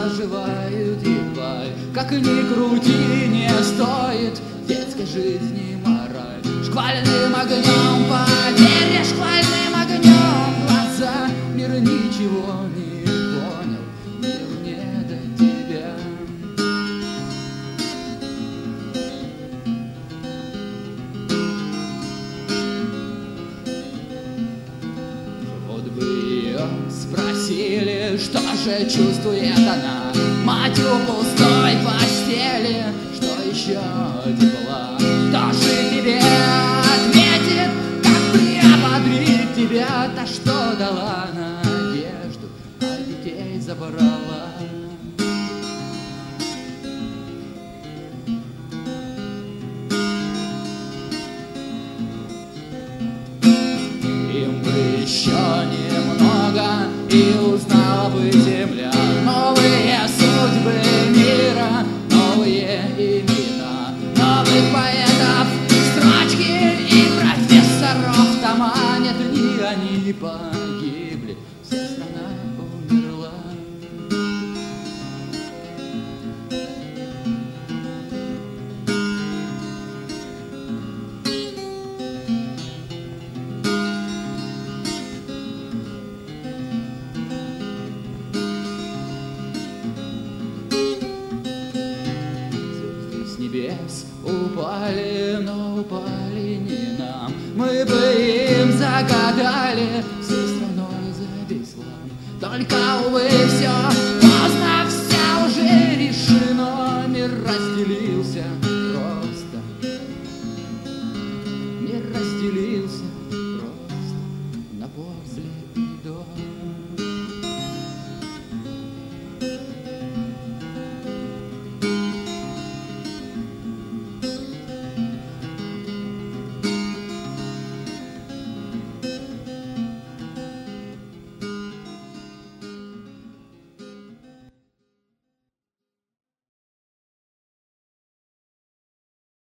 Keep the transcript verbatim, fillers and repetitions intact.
заживают едва. Как ни крути, не стоит детской жизни мораль. Шквальным огнем, поверь, шквальным огнем глаза. Мир ничего не понял, мир не до тебя. Вот бы ее спросили, что же чувствует она, мать у пустой постели, что еще тепла. Кто же тебе ответит, как приободрить тебя? Та, что дала надежду, а детей забрала. Им бы еще немного, и узнала бы земля новые судьбы мира, новые имена новых поэтов, строчки и профессоров тома. Нет ли они погибли, вся страна умерла. С небес упали, но упали не нам. Мы бы им загадали, всей страной зависло. Только, увы, все поздно, вся уже решено. Мир разделился просто, мир разделился просто на после.